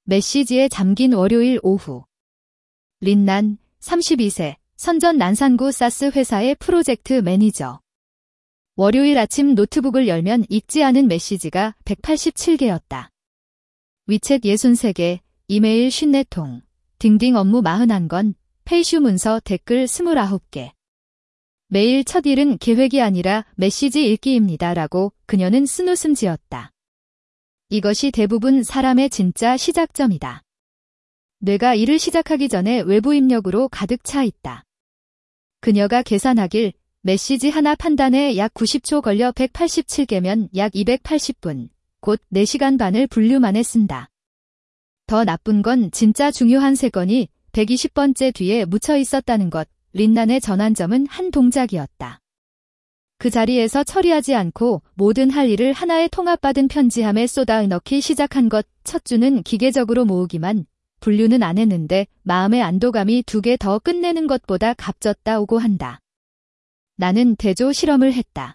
메시지에 잠긴 월요일 오후. 린난, 32세, 선전 난산구 사스 회사의 프로젝트 매니저. 월요일 아침 노트북을 열면 읽지 않은 메시지가 187개였다. 위챗 63개, 이메일 54통, 등등 업무 41건, 페이슈 문서 댓글 29개. 매일 첫 일은 계획이 아니라 메시지 읽기입니다. 라고 그녀는 쓴웃음 지었다. 이것이 대부분 사람의 진짜 시작점이다. 뇌가 일을 시작하기 전에 외부 입력으로 가득 차 있다. 그녀가 계산하길 메시지 하나 판단에 약 90초 걸려 187개면 약 280분, 곧 4시간 반을 분류 만에 쓴다. 더 나쁜 건 진짜 중요한 3건이 120번째 뒤에 묻혀 있었다는 것. 린난의 전환점은 한 동작이었다. 그 자리에서 처리하지 않고 모든 할 일을 하나의 통합받은 편지함에 쏟아 넣기 시작한 것. 첫 주는 기계적으로 모으기만, 분류는 안 했는데 마음의 안도감이 2개 더 끝내는 것보다 값졌다 오고 한다. 나는 대조 실험을 했다.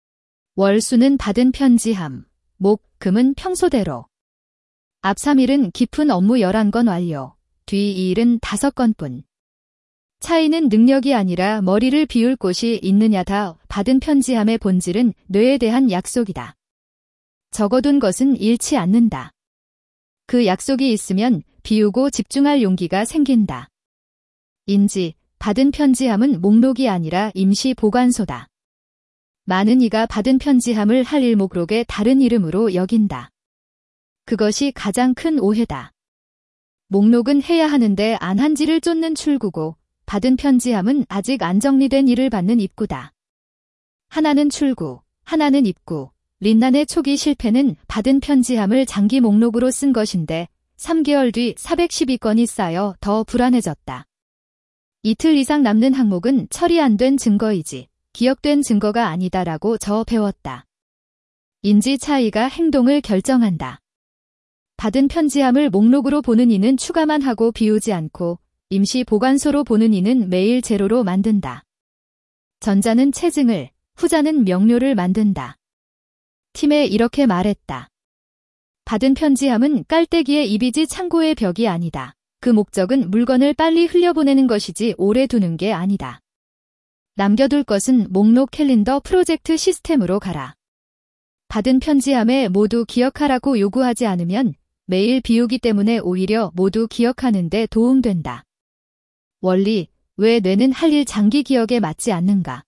월수는 받은 편지함, 목, 금은 평소대로. 앞 3일은 깊은 업무 11건 완료, 뒤 2일은 5건뿐. 차이는 능력이 아니라 머리를 비울 곳이 있느냐다. 받은 편지함의 본질은 뇌에 대한 약속이다. 적어둔 것은 잃지 않는다. 그 약속이 있으면 비우고 집중할 용기가 생긴다. 인지, 받은 편지함은 목록이 아니라 임시 보관소다. 많은 이가 받은 편지함을 할 일 목록의 다른 이름으로 여긴다. 그것이 가장 큰 오해다. 목록은 해야 하는데 안 한지를 쫓는 출구고, 받은 편지함은 아직 안 정리된 일을 받는 입구다. 하나는 출구, 하나는 입구. 린난의 초기 실패는 받은 편지함을 장기 목록으로 쓴 것인데 3개월 뒤 412건이 쌓여 더 불안해졌다. 이틀 이상 남는 항목은 처리 안 된 증거이지 기억된 증거가 아니다라고 저 배웠다. 인지 차이가 행동을 결정한다. 받은 편지함을 목록으로 보는 이는 추가만 하고 비우지 않고 임시 보관소로 보는 이는 매일 제로로 만든다. 전자는 체증을, 후자는 명료를 만든다. 팀에 이렇게 말했다. 받은 편지함은 깔때기의 입이지 창고의 벽이 아니다. 그 목적은 물건을 빨리 흘려보내는 것이지 오래 두는 게 아니다. 남겨둘 것은 목록 캘린더 프로젝트 시스템으로 가라. 받은 편지함에 모두 기억하라고 요구하지 않으면 매일 비우기 때문에 오히려 모두 기억하는 데 도움된다. 원리, 왜 뇌는 할 일 장기 기억에 맞지 않는가?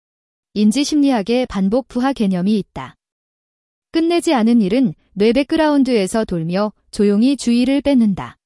인지심리학의 반복 부하 개념이 있다. 끝내지 않은 일은 뇌 백그라운드에서 돌며 조용히 주의를 뺏는다.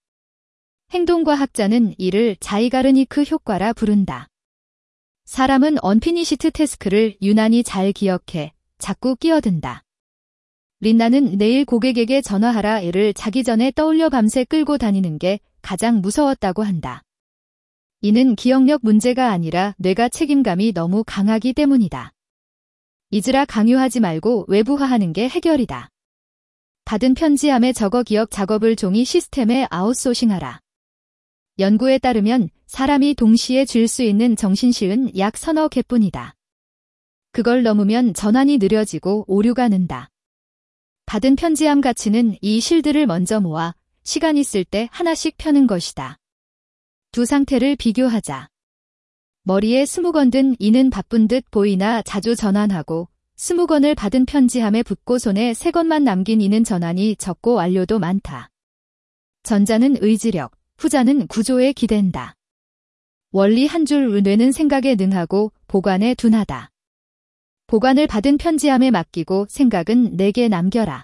행동과학자는 이를 자이가르니크 효과라 부른다. 사람은 언피니시트 태스크를 유난히 잘 기억해 자꾸 끼어든다. 린나는 내일 고객에게 전화하라를 자기 전에 떠올려 밤새 끌고 다니는 게 가장 무서웠다고 한다. 이는 기억력 문제가 아니라 뇌가 책임감이 너무 강하기 때문이다. 잊으라 강요하지 말고 외부화하는 게 해결이다. 받은 편지함에 적어 기억 작업을 종이 시스템에 아웃소싱하라. 연구에 따르면 사람이 동시에 쥘 수 있는 정신실은 약 서너 개뿐이다. 그걸 넘으면 전환이 느려지고 오류가 는다. 받은 편지함 가치는 이 실들을 먼저 모아 시간 있을 때 하나씩 펴는 것이다. 두 상태를 비교하자. 머리에 20건 든 이는 바쁜 듯 보이나 자주 전환하고 20건을 받은 편지함에 붙고 손에 3건만 남긴 이는 전환이 적고 완료도 많다. 전자는 의지력, 후자는 구조에 기댄다. 원리 한 줄 뇌는 생각에 능하고 보관에 둔하다. 보관을 받은 편지함에 맡기고 생각은 4개 남겨라.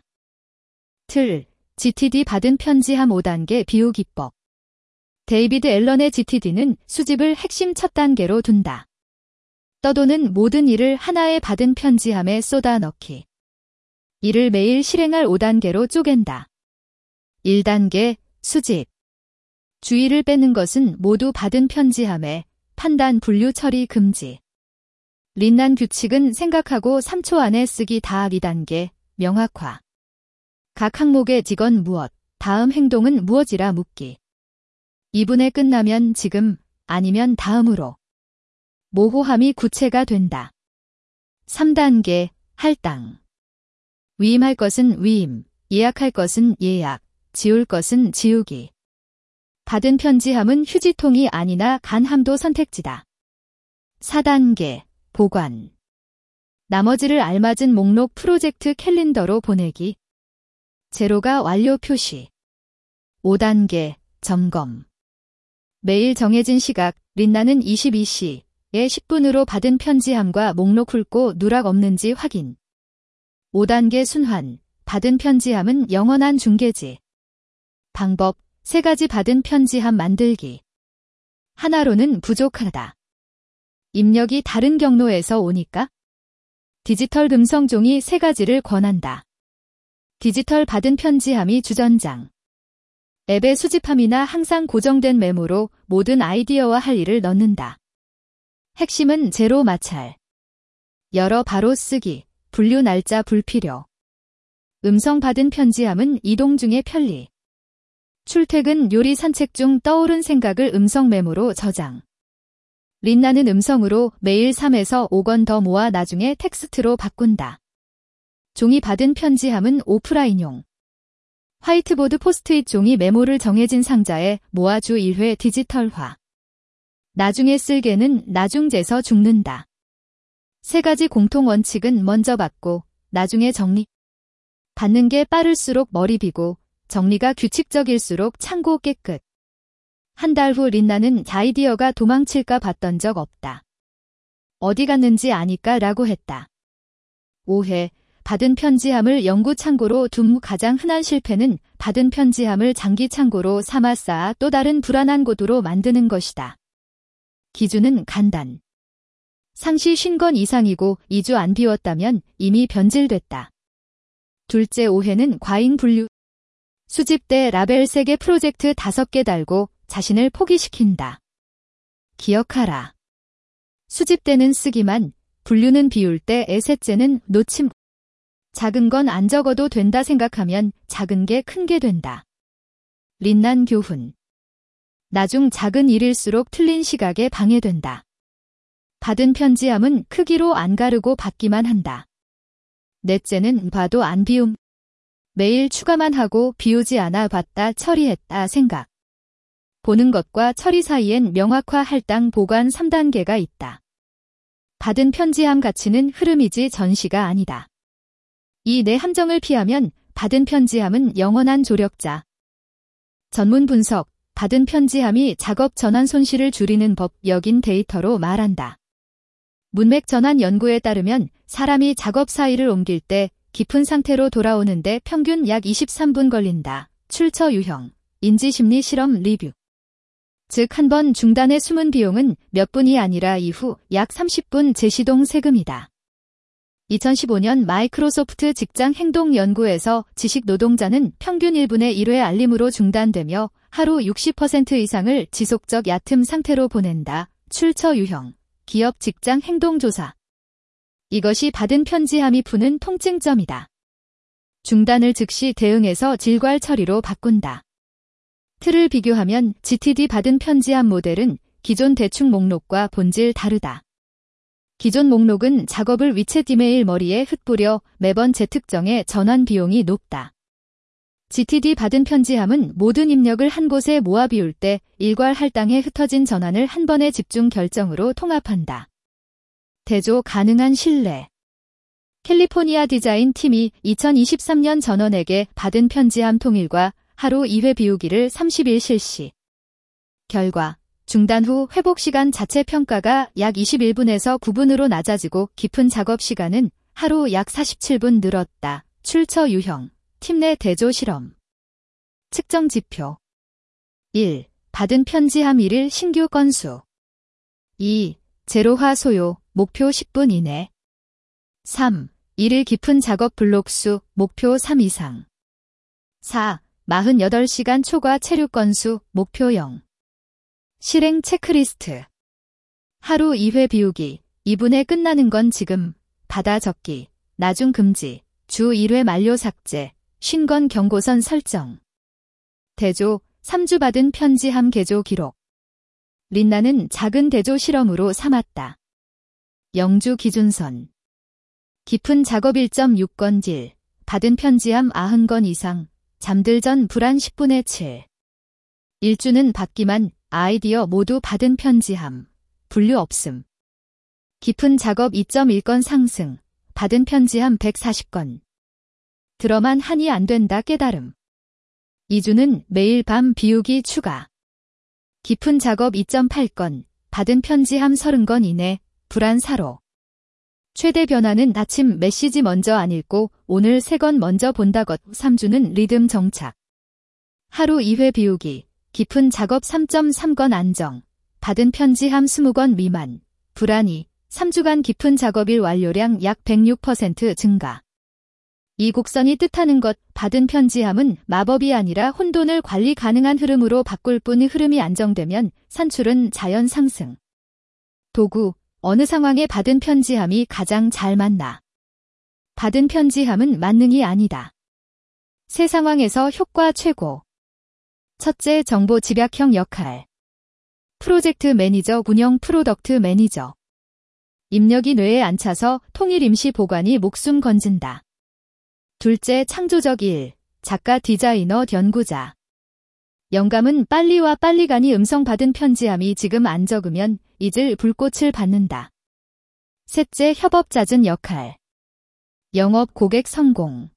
틀, GTD 받은 편지함 5단계 비우 기법. 데이비드 앨런의 GTD는 수집을 핵심 첫 단계로 둔다. 떠도는 모든 일을 하나의 받은 편지함에 쏟아 넣기. 이를 매일 실행할 5단계로 쪼갠다. 1단계, 수집. 주의를 빼는 것은 모두 받은 편지함에 판단 분류 처리 금지. 린난 규칙은 생각하고 3초 안에 쓰기 다. 2단계, 명확화. 각 항목의 직원 무엇, 다음 행동은 무엇이라 묻기. 2분에 끝나면 지금, 아니면 다음으로. 모호함이 구체가 된다. 3단계, 할당. 위임할 것은 위임, 예약할 것은 예약, 지울 것은 지우기. 받은 편지함은 휴지통이 아니나 간함도 선택지다. 4단계 보관. 나머지를 알맞은 목록 프로젝트 캘린더로 보내기. 제로가 완료 표시. 5단계 점검. 매일 정해진 시각, 린나는 22시에 10분으로 받은 편지함과 목록 훑고 누락 없는지 확인. 5단계 순환. 받은 편지함은 영원한 중계지. 방법. 3가지 받은 편지함 만들기. 하나로는 부족하다. 입력이 다른 경로에서 오니까? 디지털 음성 종이 3가지를 권한다. 디지털 받은 편지함이 주전장. 앱의 수집함이나 항상 고정된 메모로 모든 아이디어와 할 일을 넣는다. 핵심은 제로 마찰. 열어 바로 쓰기. 분류 날짜 불필요. 음성 받은 편지함은 이동 중의 편리. 출퇴근 요리 산책 중 떠오른 생각을 음성 메모로 저장. 린나는 음성으로 매일 3에서 5건 더 모아 나중에 텍스트로 바꾼다. 종이 받은 편지함은 오프라인용. 화이트보드 포스트잇 종이 메모를 정해진 상자에 모아 주 1회 디지털화. 나중에 쓸개는 나중재서 죽는다. 3가지 공통 원칙은 먼저 받고 나중에 정리. 받는 게 빠를수록 머리 비고 정리가 규칙적일수록 창고 깨끗. 한 달 후 린나는 아이디어가 도망칠까 봤던 적 없다. 어디 갔는지 아니까 라고 했다. 5회 받은 편지함을 연구 창고로 둔 가장 흔한 실패는 받은 편지함을 장기 창고로 삼아 쌓아 또 다른 불안한 곳으로 만드는 것이다. 기준은 간단. 상시 50건 이상이고 2주 안 비웠다면 이미 변질됐다. 둘째 오해는 과잉 분류. 수집대 라벨 3개 프로젝트 5개 달고 자신을 포기시킨다. 기억하라. 수집대는 쓰기만, 분류는 비울 때 셋째는 놓침. 작은 건 안 적어도 된다 생각하면 작은 게 큰 게 된다. 린난 교훈. 나중 작은 일일수록 틀린 시각에 방해된다. 받은 편지함은 크기로 안 가르고 받기만 한다. 넷째는 봐도 안 비움. 매일 추가만 하고 비우지 않아 봤다 처리했다 생각. 보는 것과 처리 사이엔 명확화 할당 보관 3단계가 있다. 받은 편지함 가치는 흐름이지 전시가 아니다. 이 내 함정을 피하면 받은 편지함은 영원한 조력자. 전문 분석, 받은 편지함이 작업 전환 손실을 줄이는 법 여긴 데이터로 말한다. 문맥 전환 연구에 따르면 사람이 작업 파일을 옮길 때 깊은 상태로 돌아오는데 평균 약 23분 걸린다. 출처 유형, 인지심리 실험 리뷰. 즉 한 번 중단의 숨은 비용은 몇 분이 아니라 이후 약 30분 재시동 세금이다. 2015년 마이크로소프트 직장 행동 연구에서 지식 노동자는 평균 1분의 1회 알림으로 중단되며 하루 60% 이상을 지속적 얕음 상태로 보낸다. 출처 유형, 기업 직장 행동 조사. 이것이 받은 편지함이 푸는 통증점이다. 중단을 즉시 대응해서 질괄 처리로 바꾼다. 틀을 비교하면 GTD 받은 편지함 모델은 기존 대충 목록과 본질 다르다. 기존 목록은 작업을 위챗 이메일 머리에 흩뿌려 매번 재특정에 전환 비용이 높다. GTD 받은 편지함은 모든 입력을 한 곳에 모아 비울 때 일괄 할당에 흩어진 전환을 한 번의 집중 결정으로 통합한다. 대조 가능한 신뢰. 캘리포니아 디자인 팀이 2023년 전원에게 받은 편지함 통일과 하루 2회 비우기를 30일 실시. 결과, 중단 후 회복 시간 자체 평가가 약 21분에서 9분으로 낮아지고 깊은 작업 시간은 하루 약 47분 늘었다. 출처 유형, 팀 내 대조 실험. 측정 지표. 1. 받은 편지함 1일 신규 건수. 2. 제로화 소요, 목표 10분 이내. 3. 1일 깊은 작업 블록 수, 목표 3 이상. 4. 48시간 초과 체류 건수, 목표 0. 실행 체크리스트. 하루 2회 비우기, 2분에 끝나는 건 지금, 받아 적기, 나중 금지, 주 1회 만료 삭제, 50건 경고선 설정. 대조, 3주 받은 편지함 개조 기록. 린나는 작은 대조 실험으로 삼았다. 영주 기준선. 깊은 작업 1.6건 딜, 받은 편지함 90건 이상, 잠들 전 불안 10분의 7. 일주는 받기만, 아이디어 모두 받은 편지함. 분류 없음. 깊은 작업 2.1건 상승. 받은 편지함 140건. 들어만 하니 안 된다 깨달음. 2주는 매일 밤 비우기 추가. 깊은 작업 2.8건. 받은 편지함 30건 이내. 불안 사로. 최대 변화는 아침 메시지 먼저 안 읽고 오늘 3건 먼저 본다 것. 3주는 리듬 정착. 하루 2회 비우기. 깊은 작업 3.3건 안정. 받은 편지함 20건 미만. 불안이. 3주간 깊은 작업일 완료량 약 106% 증가. 이 곡선이 뜻하는 것, 받은 편지함은 마법이 아니라 혼돈을 관리 가능한 흐름으로 바꿀 뿐 흐름이 안정되면 산출은 자연 상승. 도구, 어느 상황에 받은 편지함이 가장 잘 맞나? 받은 편지함은 만능이 아니다. 세 상황에서 효과 최고. 첫째, 정보 집약형 역할. 프로젝트 매니저 운영 프로덕트 매니저. 입력이 뇌에 안 차서 통일 임시 보관이 목숨 건진다. 둘째, 창조적 일. 작가 디자이너 연구자. 영감은 빨리 와 빨리 가니 음성 받은 편지함이 지금 안 적으면 잊을 불꽃을 받는다. 셋째, 협업 잦은 역할. 영업 고객 성공.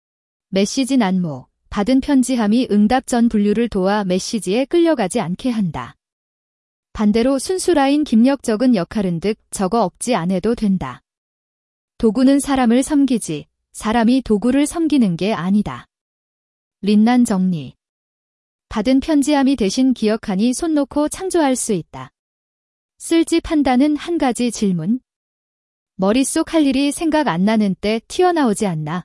메시지 난무. 받은 편지함이 응답 전 분류를 도와 메시지에 끌려가지 않게 한다. 반대로 순수 라인 김력 적은 역할은 득 적어 없지 않아도 된다. 도구는 사람을 섬기지 사람이 도구를 섬기는 게 아니다. 린난 정리. 받은 편지함이 대신 기억하니 손 놓고 창조할 수 있다. 쓸지 판단은 한 가지 질문. 머릿속 할 일이 생각 안 나는 때 튀어나오지 않나?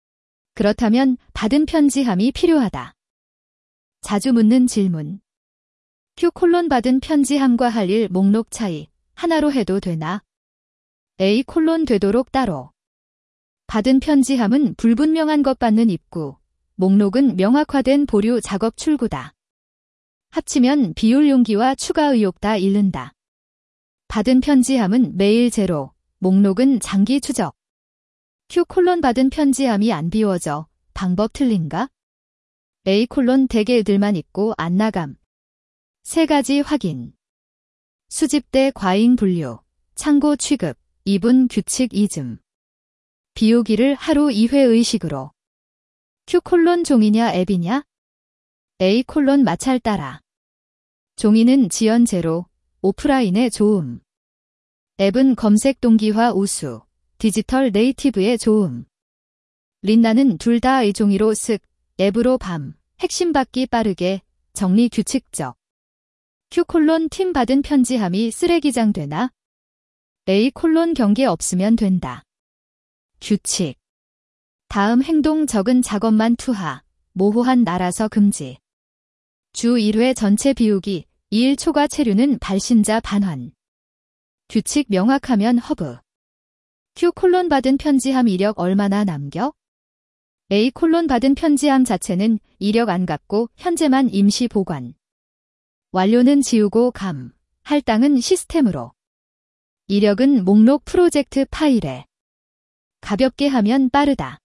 그렇다면 받은 편지함이 필요하다. 자주 묻는 질문. Q: 받은 편지함과 할 일 목록 차이 하나로 해도 되나? A: 되도록 따로. 받은 편지함은 불분명한 것 받는 입구, 목록은 명확화된 보류 작업 출구다. 합치면 비울 용기와 추가 의욕 다 잃는다. 받은 편지함은 매일 제로, 목록은 장기 추적. Q: 받은 편지함이 안 비워져. 방법 틀린가? A: 대개들만 있고 안 나감. 세 가지 확인. 수집대 과잉 분류, 창고 취급, 이분 규칙 이즘. 비우기를 하루 2회 의식으로. Q: 종이냐 앱이냐? A: 마찰 따라. 종이는 지연 제로, 오프라인의 좋음. 앱은 검색 동기화 우수, 디지털 네이티브의 좋음. 린나는 둘 다의 종이로 쓱, 앱으로 밤, 핵심 받기 빠르게, 정리 규칙적. Q: 팀 받은 편지함이 쓰레기장 되나? A: 경계 없으면 된다. 규칙. 다음 행동 적은 작업만 투하, 모호한 날아서 금지. 주 1회 전체 비우기, 2일 초과 체류는 발신자 반환. 규칙 명확하면 허브. Q: 받은 편지함 이력 얼마나 남겨? A: 받은 편지함 자체는 이력 안 갚고 현재만 임시 보관. 완료는 지우고 감, 할당은 시스템으로. 이력은 목록 프로젝트 파일에. 가볍게 하면 빠르다.